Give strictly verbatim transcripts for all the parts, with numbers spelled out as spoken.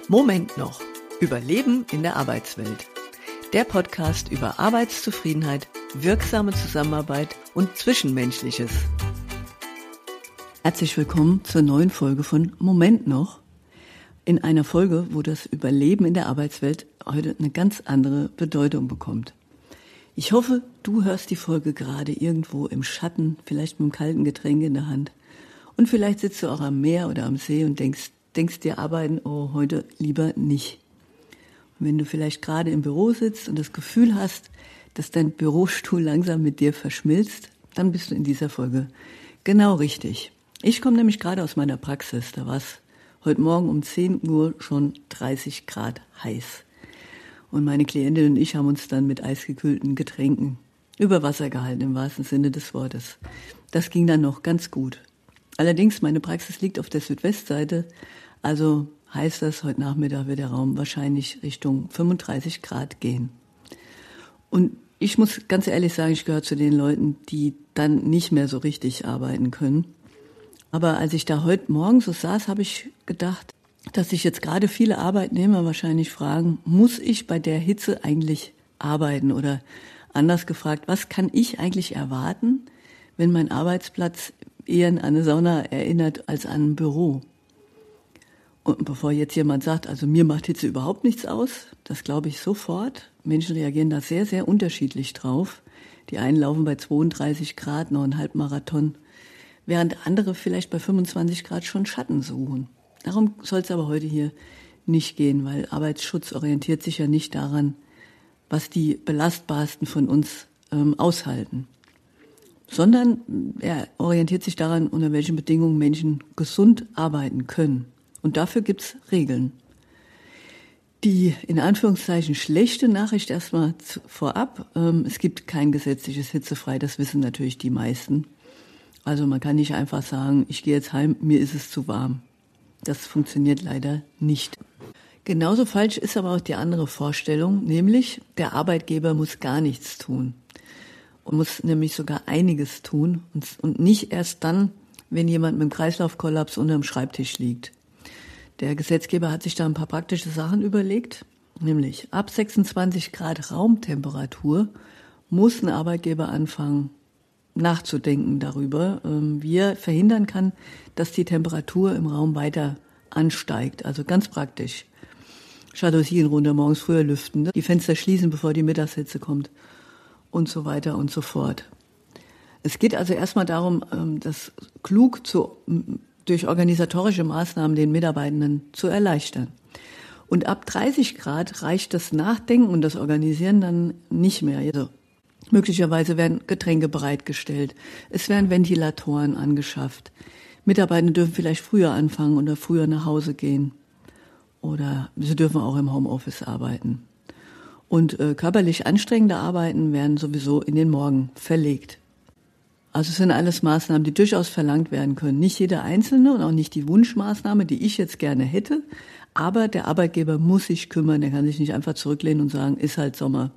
Moment noch. Überleben in der Arbeitswelt. Der Podcast über Arbeitszufriedenheit, wirksame Zusammenarbeit und Zwischenmenschliches. Herzlich willkommen zur neuen Folge von Moment noch. In einer Folge, wo das Überleben in der Arbeitswelt heute eine ganz andere Bedeutung bekommt. Ich hoffe, du hörst die Folge gerade irgendwo im Schatten, vielleicht mit einem kalten Getränk in der Hand. Und vielleicht sitzt du auch am Meer oder am See und denkst, denkst dir arbeiten, oh, heute lieber nicht. Und wenn du vielleicht gerade im Büro sitzt und das Gefühl hast, dass dein Bürostuhl langsam mit dir verschmilzt, dann bist du in dieser Folge genau richtig. Ich komme nämlich gerade aus meiner Praxis, da war es heute Morgen um zehn Uhr schon dreißig Grad heiß. Und meine Klientin und ich haben uns dann mit eisgekühlten Getränken über Wasser gehalten, im wahrsten Sinne des Wortes. Das ging dann noch ganz gut. Allerdings, meine Praxis liegt auf der Südwestseite, also heißt das, heute Nachmittag wird der Raum wahrscheinlich Richtung fünfunddreißig Grad gehen. Und ich muss ganz ehrlich sagen, ich gehöre zu den Leuten, die dann nicht mehr so richtig arbeiten können. Aber als ich da heute Morgen so saß, habe ich gedacht, dass sich jetzt gerade viele Arbeitnehmer wahrscheinlich fragen, muss ich bei der Hitze eigentlich arbeiten? Oder anders gefragt, was kann ich eigentlich erwarten, wenn mein Arbeitsplatz eher an eine Sauna erinnert als an ein Büro? Und bevor jetzt jemand sagt, also mir macht Hitze überhaupt nichts aus, das glaube ich sofort. Menschen reagieren da sehr, sehr unterschiedlich drauf. Die einen laufen bei zweiunddreißig Grad noch einen Halbmarathon, während andere vielleicht bei fünfundzwanzig Grad schon Schatten suchen. Darum soll es aber heute hier nicht gehen, weil Arbeitsschutz orientiert sich ja nicht daran, was die belastbarsten von uns ähm, aushalten, sondern er orientiert sich daran, unter welchen Bedingungen Menschen gesund arbeiten können. Und dafür gibt's Regeln. Die in Anführungszeichen schlechte Nachricht erstmal vorab, ähm, es gibt kein gesetzliches Hitzefrei, das wissen natürlich die meisten. Also man kann nicht einfach sagen, ich gehe jetzt heim, mir ist es zu warm. Das funktioniert leider nicht. Genauso falsch ist aber auch die andere Vorstellung, nämlich der Arbeitgeber muss gar nichts tun. Und muss nämlich sogar einiges tun und, und nicht erst dann, wenn jemand mit dem Kreislaufkollaps unterm Schreibtisch liegt. Der Gesetzgeber hat sich da ein paar praktische Sachen überlegt, nämlich ab sechsundzwanzig Grad Raumtemperatur muss ein Arbeitgeber anfangen nachzudenken darüber, wie er verhindern kann, dass die Temperatur im Raum weiter ansteigt. Also ganz praktisch. Jalousien runter, morgens früher lüften, die Fenster schließen, bevor die Mittagshitze kommt und so weiter und so fort. Es geht also erstmal darum, das klug zu durch organisatorische Maßnahmen den Mitarbeitenden zu erleichtern. Und ab dreißig Grad reicht das Nachdenken und das Organisieren dann nicht mehr. Also möglicherweise werden Getränke bereitgestellt, es werden Ventilatoren angeschafft. Mitarbeitende dürfen vielleicht früher anfangen oder früher nach Hause gehen. Oder sie dürfen auch im Homeoffice arbeiten. Und äh, körperlich anstrengende Arbeiten werden sowieso in den Morgen verlegt. Also es sind alles Maßnahmen, die durchaus verlangt werden können. Nicht jede einzelne und auch nicht die Wunschmaßnahme, die ich jetzt gerne hätte. Aber der Arbeitgeber muss sich kümmern. Der kann sich nicht einfach zurücklehnen und sagen, ist halt Sommer.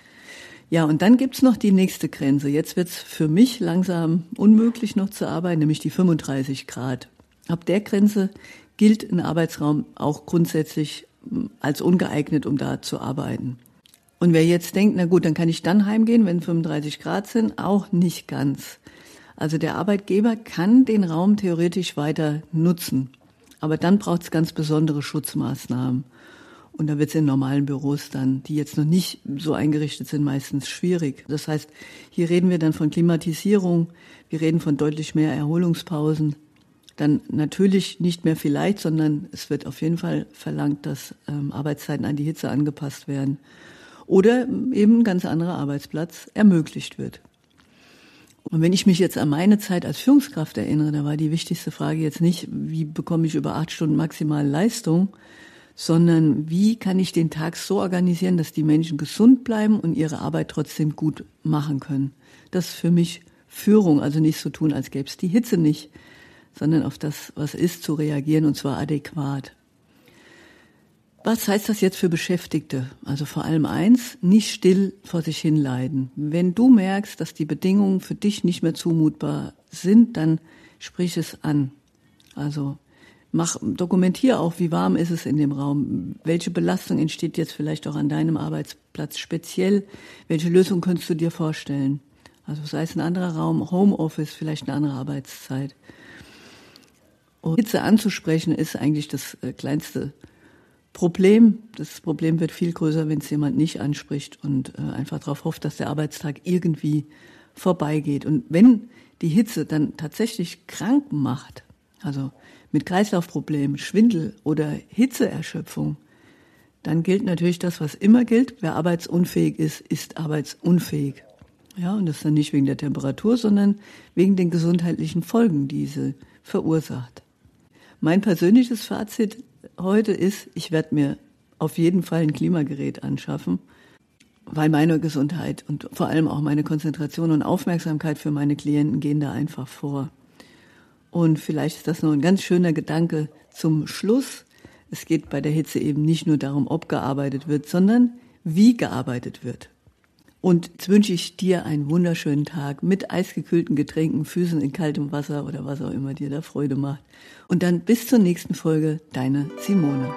Ja, und dann gibt's noch die nächste Grenze. Jetzt wird's für mich langsam unmöglich noch zu arbeiten, nämlich die fünfunddreißig Grad. Ab der Grenze gilt ein Arbeitsraum auch grundsätzlich als ungeeignet, um da zu arbeiten. Und wer jetzt denkt, na gut, dann kann ich dann heimgehen, wenn fünfunddreißig Grad sind, auch nicht ganz. Also der Arbeitgeber kann den Raum theoretisch weiter nutzen, aber dann braucht es ganz besondere Schutzmaßnahmen. Und da wird es in normalen Büros dann, die jetzt noch nicht so eingerichtet sind, meistens schwierig. Das heißt, hier reden wir dann von Klimatisierung, wir reden von deutlich mehr Erholungspausen. Dann natürlich nicht mehr vielleicht, sondern es wird auf jeden Fall verlangt, dass ähm, Arbeitszeiten an die Hitze angepasst werden. Oder eben ein ganz anderer Arbeitsplatz ermöglicht wird. Und wenn ich mich jetzt an meine Zeit als Führungskraft erinnere, da war die wichtigste Frage jetzt nicht, wie bekomme ich über acht Stunden maximale Leistung, sondern wie kann ich den Tag so organisieren, dass die Menschen gesund bleiben und ihre Arbeit trotzdem gut machen können. Das ist für mich Führung, also nicht so tun, als gäbe es die Hitze nicht, sondern auf das, was ist, zu reagieren und zwar adäquat. Was heißt das jetzt für Beschäftigte? Also vor allem eins, nicht still vor sich hin leiden. Wenn du merkst, dass die Bedingungen für dich nicht mehr zumutbar sind, dann sprich es an. Also mach, dokumentier auch, wie warm ist es in dem Raum, welche Belastung entsteht jetzt vielleicht auch an deinem Arbeitsplatz speziell, welche Lösung könntest du dir vorstellen? Also sei es ein anderer Raum, Homeoffice, vielleicht eine andere Arbeitszeit. Und Hitze anzusprechen ist eigentlich das äh, kleinste Problem. Das Problem wird viel größer, wenn es jemand nicht anspricht und äh, einfach darauf hofft, dass der Arbeitstag irgendwie vorbeigeht. Und wenn die Hitze dann tatsächlich krank macht, also mit Kreislaufproblemen, Schwindel oder Hitzeerschöpfung, dann gilt natürlich das, was immer gilt. Wer arbeitsunfähig ist, ist arbeitsunfähig. Ja, und das ist dann nicht wegen der Temperatur, sondern wegen den gesundheitlichen Folgen, die sie verursacht. Mein persönliches Fazit heute ist, ich werde mir auf jeden Fall ein Klimagerät anschaffen, weil meine Gesundheit und vor allem auch meine Konzentration und Aufmerksamkeit für meine Klienten gehen da einfach vor. Und vielleicht ist das noch ein ganz schöner Gedanke zum Schluss. Es geht bei der Hitze eben nicht nur darum, ob gearbeitet wird, sondern wie gearbeitet wird. Und jetzt wünsche ich dir einen wunderschönen Tag mit eisgekühlten Getränken, Füßen in kaltem Wasser oder was auch immer dir da Freude macht. Und dann bis zur nächsten Folge, deine Simone.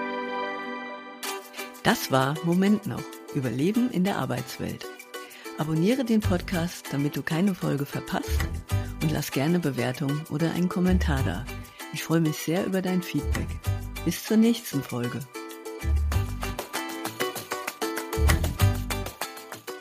Das war Moment noch, Überleben in der Arbeitswelt. Abonniere den Podcast, damit du keine Folge verpasst und lass gerne Bewertung oder einen Kommentar da. Ich freue mich sehr über dein Feedback. Bis zur nächsten Folge.